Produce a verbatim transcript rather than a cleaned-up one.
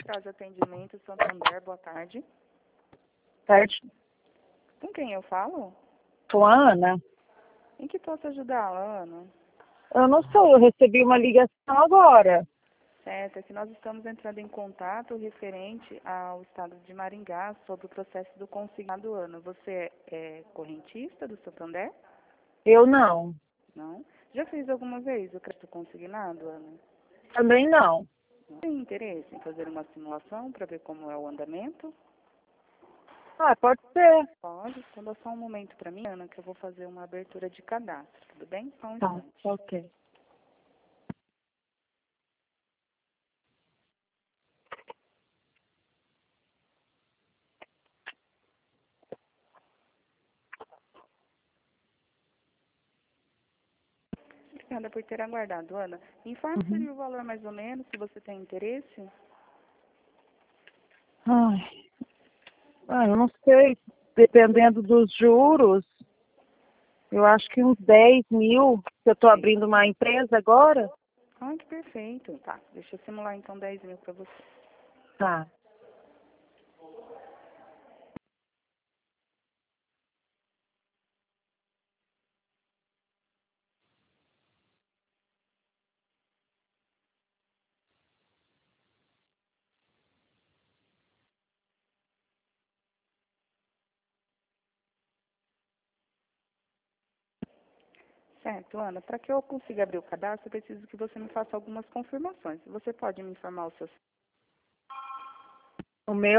Central de Atendimento Santander, boa tarde. Tarde. Com quem eu falo? Com a Ana? Em que posso ajudá-la, Ana? Eu não sei, eu recebi uma ligação agora. Certo, é que nós estamos entrando em contato referente ao estado de Maringá sobre o processo do consignado, Ana. Você é correntista do Santander? Eu não. Não? Já fez alguma vez o crédito consignado, Ana? Também não. Não tem interesse em fazer uma simulação para ver como é o andamento? Ah, pode ser. Pode, então dá só um momento para mim, Ana, que eu vou fazer uma abertura de cadastro, tudo bem? Só um Tá, instante. ok. Obrigada por ter aguardado, Ana. Informe Uhum. seria o valor mais ou menos, se você tem interesse. Ai, ah, eu não sei. Dependendo dos juros, eu acho que uns dez mil. Se eu estou abrindo uma empresa agora. Ah, que perfeito. Tá, deixa eu simular então dez mil para você. Tá. Certo, Ana. Para que eu consiga abrir o cadastro, eu preciso que você me faça algumas confirmações. Você pode me informar o seu O meu